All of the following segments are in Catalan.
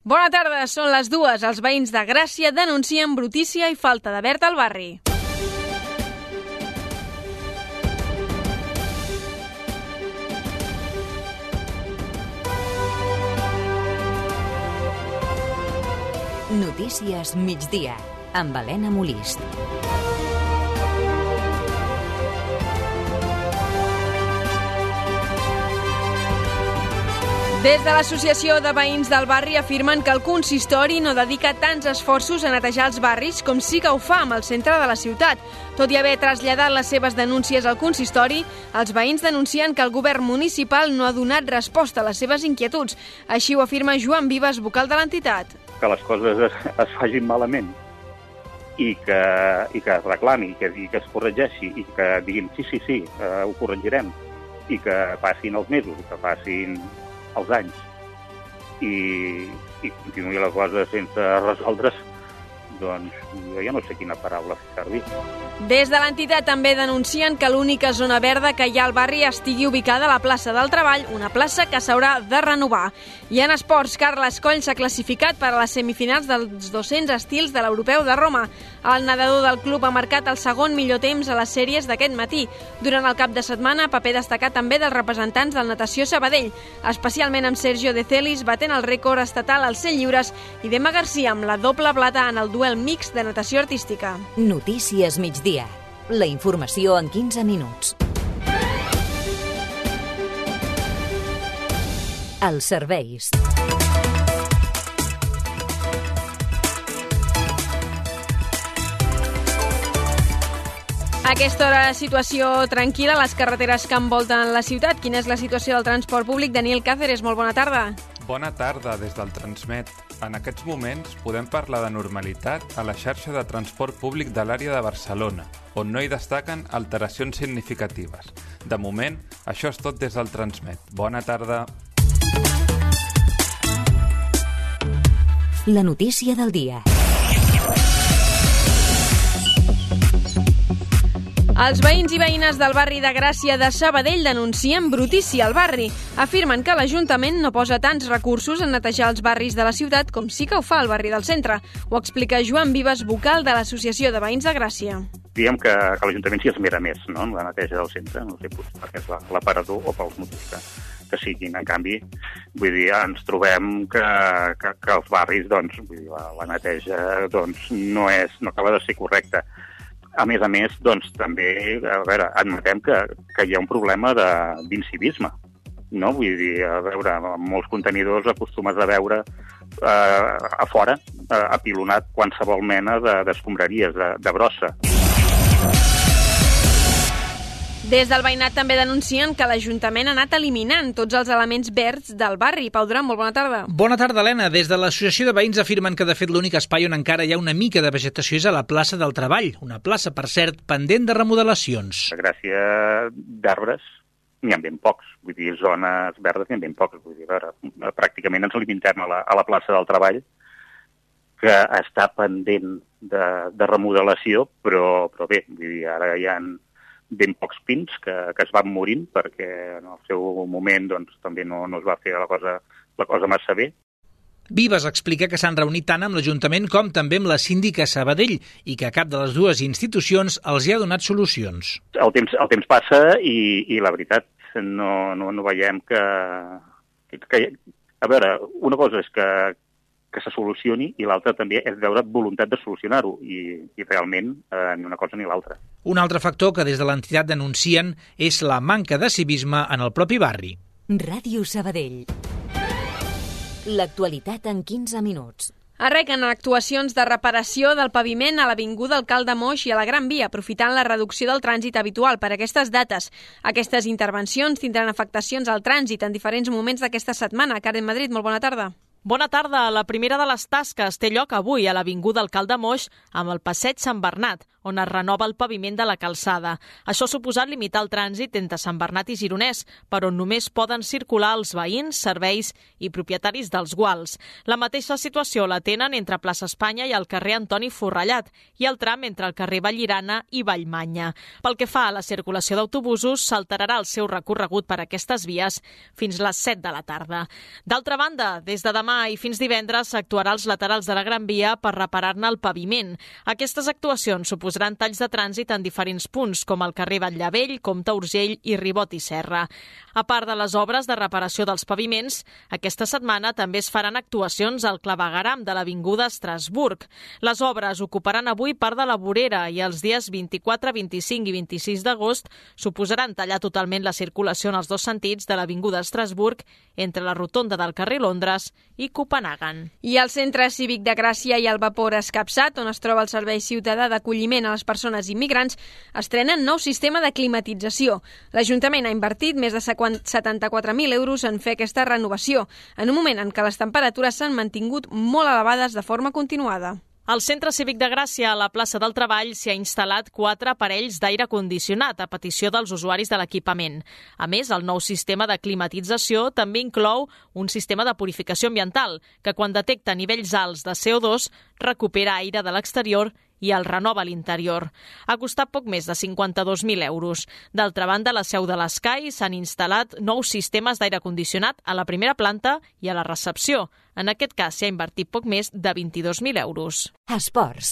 Bona tarda, són les 2. Els veïns de Gràcia denuncien brutícia i falta de verd al barri. Notícies migdia, amb Helena Molist. Des de l'Associació de Veïns del Barri afirmen que el consistori no dedica tants esforços a netejar els barris com sí que ho fa amb el centre de la ciutat. Tot i haver traslladat les seves denúncies al consistori, els veïns denuncien que el govern municipal no ha donat resposta a les seves inquietuds. Així ho afirma Joan Vives, vocal de l'entitat. Que les coses es facin malament i que es reclami, que es corregeixi i que diguin sí, ho corregirem i que passin els mesos, que passin els anys i continuï la cosa sense resoldre's, doncs jo ja no sé quina paraula fer servir. Des de l'entitat també denuncien que l'única zona verda que hi ha al barri estigui ubicada a la plaça del Treball, una plaça que s'haurà de renovar. I en esports, Carles Coll s'ha classificat per a les semifinals dels 200 estils de l'Europeu de Roma. El nedador del club ha marcat el segon millor temps a les sèries d'aquest matí. Durant el cap de setmana, paper destacat també dels representants del Natació Sabadell, especialment amb Sergio De Celis batent el rècord estatal als 100 lliures i Dema Garcia amb la doble plata en el duel mix de natació artística. Notícies migdia. La informació en 15 minuts. Els serveis. A aquesta hora, situació tranquil·la a les carreteres que envolten la ciutat. Quina és la situació del transport públic? Daniel Cáceres, molt bona tarda. Bona tarda des del Transmet. En aquests moments podem parlar de normalitat a la xarxa de transport públic de l'àrea de Barcelona, on no hi destaquen alteracions significatives. De moment, això és tot des del Transmet. Bona tarda. La notícia del dia. Els veïns i veïnes del barri de Gràcia de Sabadell denuncien brutícia al barri. Afirmen que l'Ajuntament no posa tants recursos en netejar els barris de la ciutat com sí que ho fa al barri del centre. Ho explica Joan Vives, vocal de l'Associació de Veïns de Gràcia. Diguem que l'Ajuntament s'hi esmera més, no?, en la neteja del centre, no sé, perquè és l'aparador o pels motius que siguin. En canvi, vull dir, ens trobem que els barris, doncs, vull dir, la neteja doncs, no acaba de ser correcta. A més, doncs, també, a veure, admetem que hi ha un problema d'incivisme, no? Vull dir, a veure, molts contenidors acostumats a veure a fora, apilonat qualsevol mena d'escombraries, de brossa. Des del veïnat també denuncien que l'Ajuntament ha anat eliminant tots els elements verds del barri. Pau Duran, molt bona tarda. Bona tarda, Helena. Des de l'Associació de Veïns afirmen que, de fet, l'únic espai on encara hi ha una mica de vegetació és a la plaça del Treball, una plaça, per cert, pendent de remodelacions. A Gràcia d'arbres n'hi ha ben pocs, vull dir, zones verdes n'hi ha ben pocs. Vull dir, a veure, pràcticament ens limitem a la plaça del Treball, que està pendent de remodelació, però bé, vull dir, ara hi ha ben pocs pins que es van morint perquè en el seu moment doncs, també no es va fer la cosa massa bé. Vives explica que s'han reunit tant amb l'Ajuntament com també amb la síndica Sabadell i que cap de les dues institucions els hi ha donat solucions. El temps passa i la veritat no veiem que... A veure, una cosa és que se solucioni i l'altra també és veure voluntat de solucionar-ho i realment ni una cosa ni l'altra. Un altre factor que des de l'entitat denuncien és la manca de civisme en el propi barri. Ràdio Sabadell. L'actualitat en 15 minuts. Arreguen actuacions de reparació del paviment a l'Avinguda Alcalde Moix i a la Gran Via, aprofitant la reducció del trànsit habitual per aquestes dates. Aquestes intervencions tindran afectacions al trànsit en diferents moments d'aquesta setmana. Karen Madrid, molt bona tarda. Bona tarda. La primera de les tasques té lloc avui a l'Avinguda Alcalde Moix amb el passeig Sant Bernat, on es renova el paviment de la calçada. Això ha suposat limitar el trànsit entre Sant Bernat i Gironès, per on només poden circular els veïns, serveis i propietaris dels guals. La mateixa situació la tenen entre Plaça Espanya i el carrer Antoni Forrellat i el tram entre el carrer Vallirana i Vallmanya. Pel que fa a la circulació d'autobusos, s'alterarà el seu recorregut per aquestes vies fins les 7 de la tarda. D'altra banda, des de demà demà i fins divendres s'actuarà als laterals de la Gran Via per reparar-ne el paviment. Aquestes actuacions suposaran talls de trànsit en diferents punts, com el carrer Batllevell, Comte Urgell i Ribot i Serra. A part de les obres de reparació dels paviments, aquesta setmana també es faran actuacions al clavegueram de l'Avinguda Estrasburg. Les obres ocuparan avui part de la vorera i els dies 24, 25 i 26 d'agost suposaran tallar totalment la circulació en els dos sentits de l'Avinguda Estrasburg entre la rotonda del carrer Londres i Copenhagen. I al Centre Cívic de Gràcia i el Vapor Escapçat, on es troba el Servei Ciutadà d'acolliment a les persones immigrants, estrenen nou sistema de climatització. L'Ajuntament ha invertit més de 74.000 euros en fer aquesta renovació, en un moment en què les temperatures s'han mantingut molt elevades de forma continuada. Al Centre Cívic de Gràcia, a la plaça del Treball, s'hi ha instal·lat 4 aparells d'aire condicionat a petició dels usuaris de l'equipament. A més, el nou sistema de climatització també inclou un sistema de purificació ambiental, que quan detecta nivells alts de CO2 recupera aire de l'exterior i el renova a l'interior. Ha costat poc més de 52.000 euros. D'altra banda, a la seu de l'Sky s'han instal·lat nous sistemes d'aire condicionat a la primera planta i a la recepció. En aquest cas s'hi ha invertit poc més de 22.000 euros. Esports.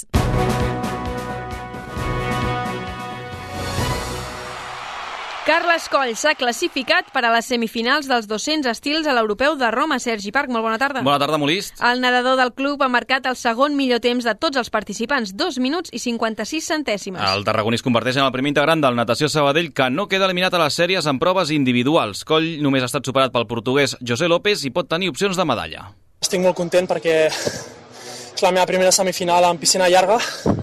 Carles Coll s'ha classificat per a les semifinals dels 200 estils a l'Europeu de Roma. Sergi Parc, molt bona tarda. Bona tarda, Molist. El nedador del club ha marcat el segon millor temps de tots els participants, 2 minuts i 56 centèsimes. El tarragoní es converteix en el primer integrant del Natació Sabadell que no queda eliminat a les sèries en proves individuals. Coll només ha estat superat pel portuguès José López i pot tenir opcions de medalla. Estic molt content perquè és la meva primera semifinal en piscina llarga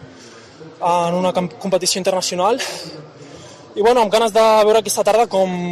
en una competició internacional i amb ganes de veure aquesta tarda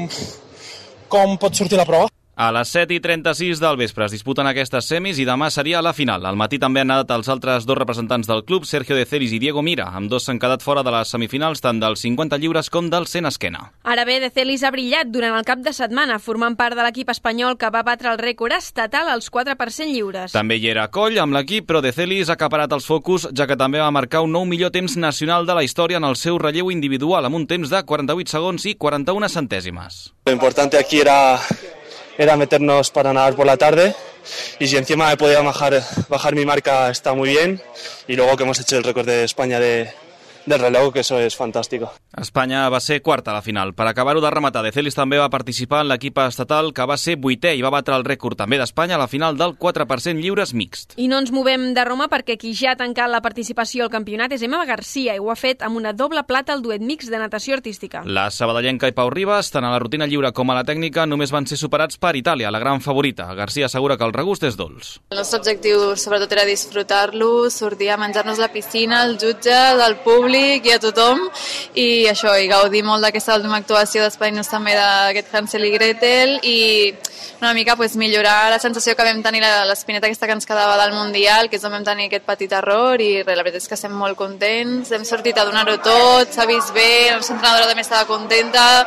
com pot sortir la prova. A les 7:36 del vespre es disputen aquestes semis i demà seria la final. Al matí també han nedat els altres dos representants del club, Sergio De Celis i Diego Mira. Ambdós s'han quedat fora de les semifinals tant dels 50 lliures com del 100 esquena. Ara bé, De Celis ha brillat durant el cap de setmana, formant part de l'equip espanyol que va batre el rècord estatal als 4% lliures. També hi era Coll amb l'equip, però De Celis ha acaparat els focus, ja que també va marcar un nou millor temps nacional de la història en el seu relleu individual, amb un temps de 48 segons i 41 centèsimes. Lo importante aquí era meternos para nadar por la tarde y si encima he podido bajar mi marca está muy bien y luego que hemos hecho el récord de España del relevo, que eso es fantástico. Espanya va ser quarta a la final. Per acabar-ho de rematar, De Celis també va participar en l'equip estatal que va ser 8è i va batre el rècord també d'Espanya a la final del 4% lliures mixt. I no ens movem de Roma perquè qui ja ha tancat la participació al campionat és Emma Garcia i ho ha fet amb una doble plata al duet mixt de natació artística. La sabadellenca i Pau Ribas, tant a la rutina lliure com a la tècnica, només van ser superats per Itàlia, la gran favorita. Garcia assegura que el regust és dolç. El nostre objectiu sobretot era disfrutar-lo, sortir a menjar-nos la piscina, el jutge, el públic i a tothom i això, i gaudir molt d'aquesta última actuació d'espai-nos també d'aquest Hansel i Gretel i una mica millorar la sensació que vam tenir l'espineta aquesta que ens quedava del Mundial, que és on vam tenir aquest petit error i la veritat és que estem molt contents, hem sortit a donar-ho tot, s'ha vist bé, la nostra entrenadora també estava contenta,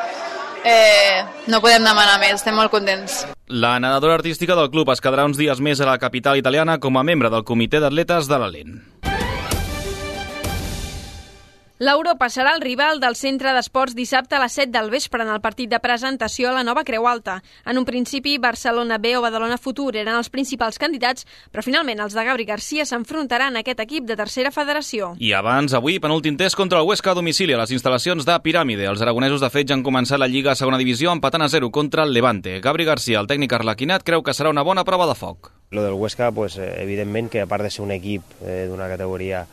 no podem demanar més, estem molt contents. La nedadora artística del club es quedarà uns dies més a la capital italiana com a membre del comitè d'atletes de l'Alen. L'Europa serà el rival del Centre d'Esports dissabte a les 7 del vespre en el partit de presentació a la nova Creu Alta. En un principi, Barcelona B o Badalona Futur eren els principals candidats, però finalment els de Gabri Garcia s'enfrontaran a aquest equip de tercera federació. I abans, avui, penúltim test contra el Huesca a domicili a les instal·lacions de Piràmide. Els aragonesos, de fet, ja han començat la Lliga a segona divisió empatant a 0 contra el Levante. Gabri Garcia, el tècnic arlequinat, creu que serà una bona prova de foc. Lo del Huesca, evidentment que a part de ser un equip d'una categoria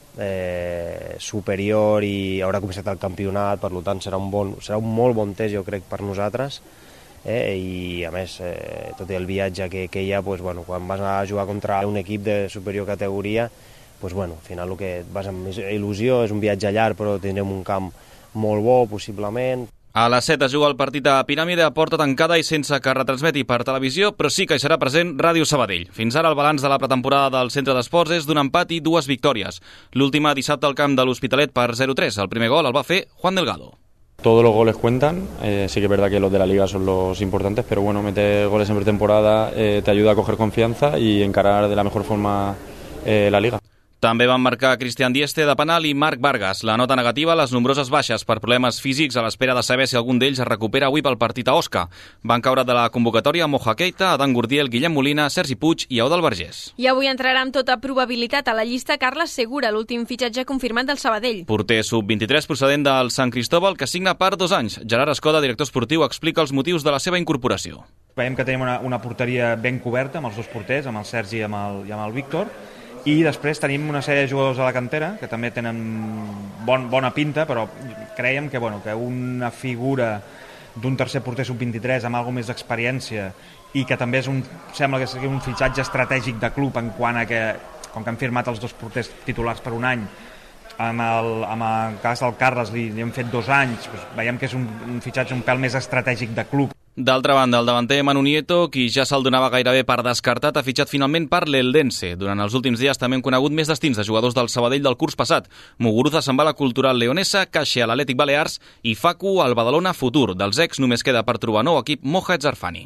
superior i haurà començat el campionat, per tant serà un molt bon test, jo crec, per nosaltres, i a més tot el viatge que hi ha, quan vas a jugar contra un equip de superior categoria, al final el que et vas amb més il·lusió, és un viatge llarg però tindrem un camp molt bo possiblement. A les 7 es juga el partit a Piràmide a porta tancada i sense que retransmeti per televisió, però sí que hi serà present Ràdio Sabadell. Fins ara el balanç de la pretemporada del Centre d'Esports és d'un empat i 2 victòries. L'última dissabte al camp de l'Hospitalet per 0-3. El primer gol el va fer Juan Delgado. Todos los goles cuentan, sí que es verdad que los de la Liga son los importantes, pero meter goles en pretemporada te ayuda a coger confianza y encarar de la mejor forma la Liga. També van marcar Cristian Dieste de penal i Marc Vargas. La nota negativa, les nombroses baixes per problemes físics a l'espera de saber si algun d'ells es recupera avui pel partit a Osca. Van caure de la convocatòria Moja Keita, Adán Gurdiel, Guillem Molina, Sergi Puig i Eudald Vergés. I avui entrarà amb tota probabilitat a la llista Carles Segura, l'últim fitxatge confirmat del Sabadell. Porter sub-23 procedent del Sant Cristóbal que signa per 2 anys. Gerard Escoda, director esportiu, explica els motius de la seva incorporació. Veiem que tenim una porteria ben coberta amb els dos porters, amb el Sergi i amb el Víctor, i després tenim una sèrie de jugadors a la cantera que també tenen bona pinta, però creiem que una figura d'un tercer porter sub-23 amb alguna més d'experiència i que també sembla que sigui un fitxatge estratègic de club en quant a que, com que han firmat els dos porters titulars per un any, amb el cas del Carles li hem fet 2 anys, doncs veiem que és un fitxatge un pèl més estratègic de club. D'altra banda, el davanter Manu Nieto, qui ja se'l donava gairebé per descartat, ha fitxat finalment per l'Eldense. Durant els últims dies també hem conegut més destins de jugadors del Sabadell del curs passat. Muguruza se'n va a la Cultural Leonesa, Caixa a l'Atlètic Balears i Facu al Badalona Futur. Dels ex només queda per trobar nou equip Mohamed Zarfani.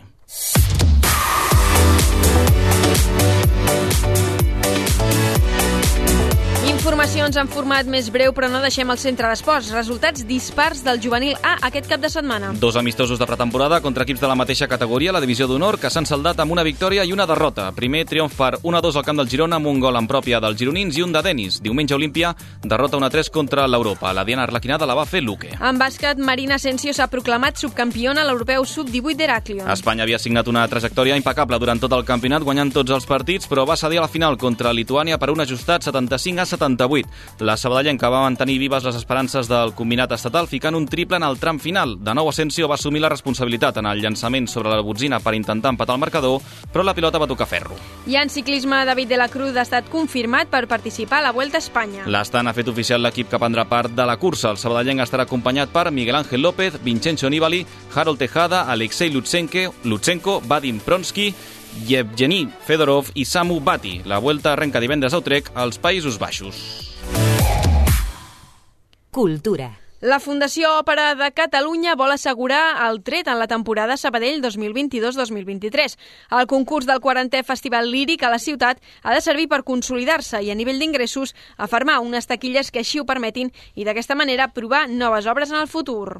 Informacions en format més breu, però no deixem el centre d'esports. Resultats dispars del juvenil A aquest cap de setmana. 2 amistosos de pretemporada contra equips de la mateixa categoria, la divisió d'honor, que s'han saldat amb una victòria i una derrota. Primer triomf per 1-2 al camp del Girona amb un gol en pròpia dels gironins i un de Denis. Diumenge Olímpia, derrota 1-3 contra l'Europa. La Diana Arlequinada la va fer Luque. En bàsquet, Marina Asensio s'ha proclamat subcampiona a l'europeu sub-18 d'Heraclion. Espanya havia signat una trajectòria impecable durant tot el campionat, guanyant tots els partits, però va cedir a la final contra Lituània per un ajustat 75-78. La sabadellenca va mantenir vives les esperances del combinat estatal ficant un triple en el tram final. De nou Asensio va assumir la responsabilitat en el llançament sobre la botzina per intentar empatar el marcador, però la pilota va tocar ferro. I en ciclisme, David de la Cruz ha estat confirmat per participar a la Vuelta a Espanya. L'Estan ha fet oficial l'equip que prendrà part de la cursa. El sabadellenc estarà acompanyat per Miguel Ángel López, Vincenzo Nibali, Harold Tejada, Alexei Lutsenko, Vadim Pronsky, Yevgeny Fedorov i Samu Bati. La Vuelta arrenca divendres a Utrecht, als Països Baixos. Cultura. La Fundació Òpera de Catalunya vol assegurar el tret en la temporada Sabadell 2022-2023. El concurs del 40è Festival Líric a la ciutat ha de servir per consolidar-se i a nivell d'ingressos afermar unes taquilles que així ho permetin i d'aquesta manera provar noves obres en el futur.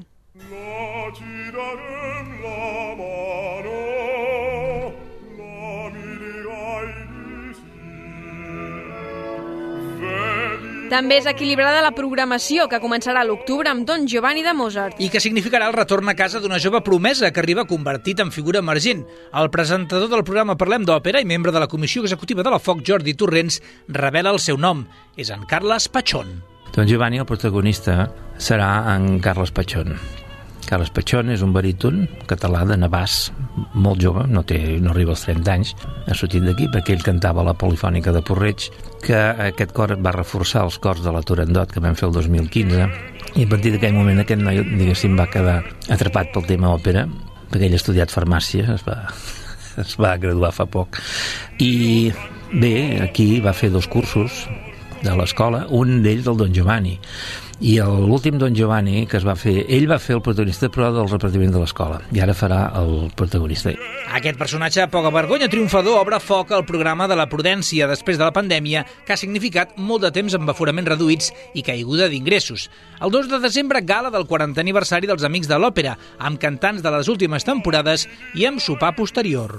També és equilibrada la programació, que començarà a l'octubre amb Don Giovanni de Mozart. I que significarà el retorn a casa d'una jove promesa que arriba convertit en figura emergent. El presentador del programa Parlem d'Òpera i membre de la Comissió Executiva de la FOC, Jordi Torrents, revela el seu nom. És en Carles Pachón. Don Giovanni, el protagonista, serà en Carles Pachón. Carles Pachón és un baríton català de Navàs, molt jove, no arriba als 30 anys, ha sortit d'aquí perquè ell cantava a la Polifònica de Porreig, que aquest cor va reforçar els cors de la Turandot que vam fer el 2015, i a partir d'aquell moment aquest noi, diguéssim, va quedar atrapat pel tema òpera, perquè ell ha estudiat farmàcia, es va graduar fa poc, i bé, aquí va fer 2 cursos de l'escola, un d'ells del Don Giovanni, i l'últim Don Giovanni que es va fer, ell va fer el protagonista però del repartiment de l'escola, i ara farà el protagonista. Aquest personatge poca vergonya triomfador obre foc al programa de la prudència després de la pandèmia, que ha significat molt de temps amb aforaments reduïts i caiguda d'ingressos. El 2 de desembre, gala del 40è aniversari dels Amics de l'Òpera, amb cantants de les últimes temporades i amb sopar posterior.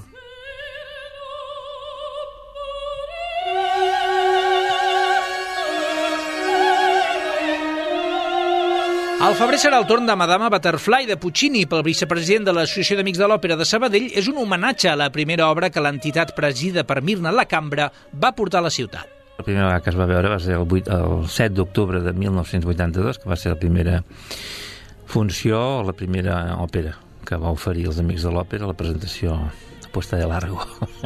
Al febrer serà el torn de Madama Butterfly de Puccini pel vicepresident de l'Associació d'Amics de l'Òpera de Sabadell. És un homenatge a la primera obra que l'entitat presidida per Mirna Lacambra va portar a la ciutat. La primera vegada que es va veure va ser el 7 d'octubre de 1982, que va ser la primera funció, la primera òpera que va oferir els Amics de l'Òpera, la presentació Puesta de Largo.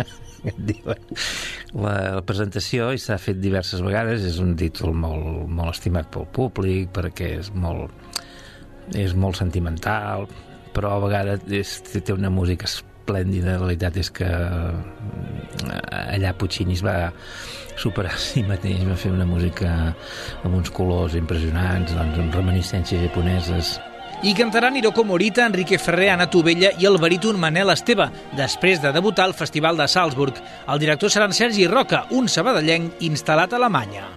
La presentació, i s'ha fet diverses vegades, és un títol molt estimat pel públic perquè és molt sentimental, però a vegades té una música esplèndida. La veritat és que allà Puccini es va superar a si mateix, va fer una música amb uns colors impressionants, doncs, amb reminiscències japoneses. I cantaran Hiroko Morita, Enrique Ferrer, Anna Tovella i el baríton Manel Esteve, després de debutar al Festival de Salzburg. El director serà en Sergi Roca, un sabadellenc instal·lat a Alemanya.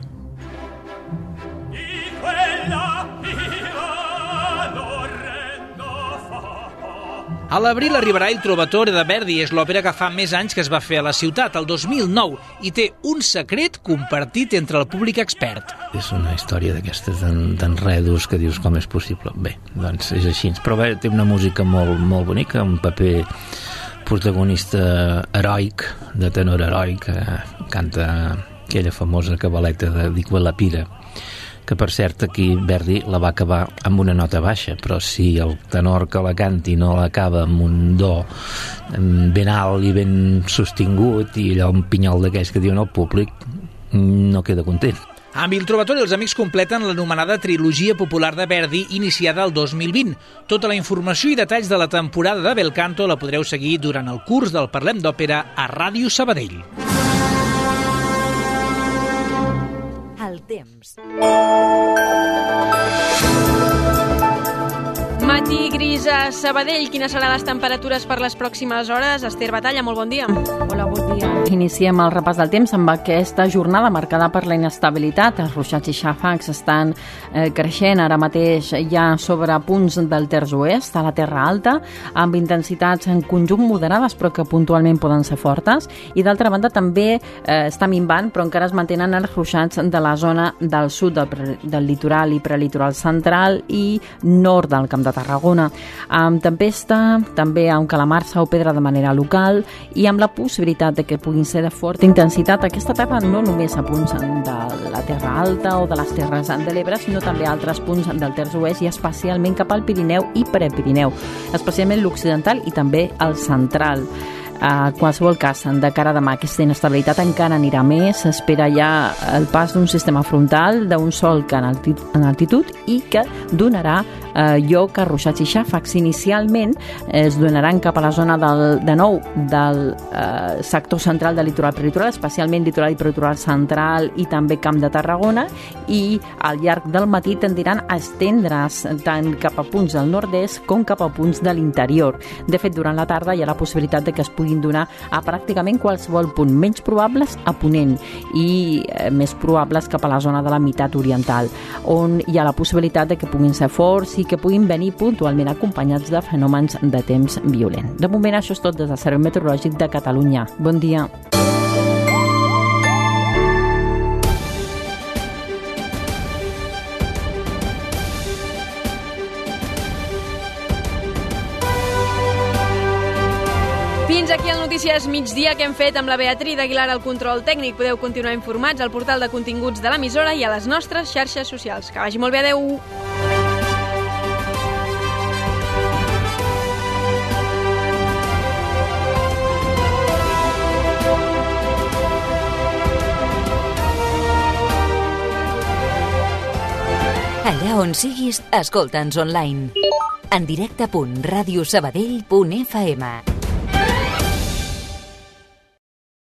A l'abril arribarà Il Trovatore de Verdi, és l'òpera que fa més anys que es va fer a la ciutat, el 2009, i té un secret compartit entre el públic expert. És una història d'aquestes d'enredos que dius com és possible. Bé, doncs és així. Però bé, té una música molt, molt bonica, un paper protagonista heroic, de tenor heroic, que canta aquella famosa cabaleta de Di quella pira, que per cert aquí Verdi la va acabar amb una nota baixa, però si el tenor que la canti no l'acaba amb un do ben alt i ben sostingut i allò un pinyol d'aquells que diuen al públic, no queda content. Amb Il Trovatore els amics completen l'anomenada trilogia popular de Verdi iniciada el 2020. Tota la informació i detalls de la temporada de Bel Canto la podreu seguir durant el curs del Parlem d'Òpera a Ràdio Sabadell. El temps. Matí gris a Sabadell. Quines seran les temperatures per les pròximes hores? Esther Batalla, molt bon dia. Hola, bon dia. Iniciem el repàs del temps amb aquesta jornada marcada per la inestabilitat. Els ruixats i xàfecs estan creixent ara mateix ja sobre punts del terç oest, a la Terra Alta, amb intensitats en conjunt moderades, però que puntualment poden ser fortes. I d'altra banda també està minvant, però encara es mantenen els ruixats de la zona del sud del litoral i prelitoral central i nord del Camp de Tarragona, amb tempesta, també amb calamarsa o pedra de manera local i amb la possibilitat de que puguin ser de forta intensitat aquesta tarda no només a punts de la Terra Alta o de les Terres de l'Ebre, sinó també a altres punts del terç oest i especialment cap al Pirineu i Prepirineu, especialment l'occidental i també el central. En qualsevol cas, de cara a demà, aquesta inestabilitat encara anirà més. S'espera ja el pas d'un sistema frontal, d'un sol que en altitud i que donarà lloc a ruixats i xàfecs. Inicialment es donaran cap a la zona del sector central del litoral prelitoral, especialment litoral i prelitoral central i també Camp de Tarragona, i al llarg del matí tendiran a estendre's tant cap a punts del nord-est com cap a punts de l'interior. De fet, durant la tarda hi ha la possibilitat de que es puguin donar a pràcticament qualsevol punt, menys probables a ponent i més probables cap a la zona de la meitat oriental, on hi ha la possibilitat de que puguin ser forts i que puguin venir puntualment acompanyats de fenòmens de temps violent. De moment això és tot des del Servei Meteorològic de Catalunya. Bon dia. Fins aquí el Notícies Migdia que hem fet amb la Beatriz Aguilar al control tècnic. Podeu continuar informats al portal de continguts de l'emissora i a les nostres xarxes socials. Que vagi molt bé, adeu! Allà on siguis, escolta'ns online. En directe.radiosabadell.fm